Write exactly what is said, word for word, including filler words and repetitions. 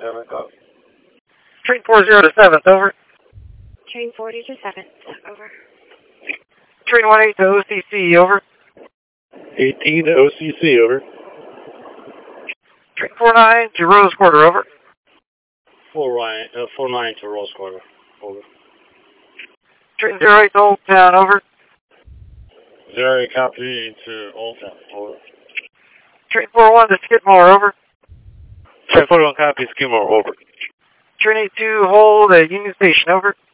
seven, copy. Train four zero to seventh, over. Train forty to seventh, over. Train one eight to O C C, over. eighteen to O C C, over. Train four nine to Rose Quarter, over. four nine, uh, four nine to Rose Quarter, over. Train zero eight to Old Town, over. zero eight, copy to Old Town, over. Train four one to Skidmore, over. Train forty-one, copy, Skidmore, over. Train eight two, hold at Union Station, over.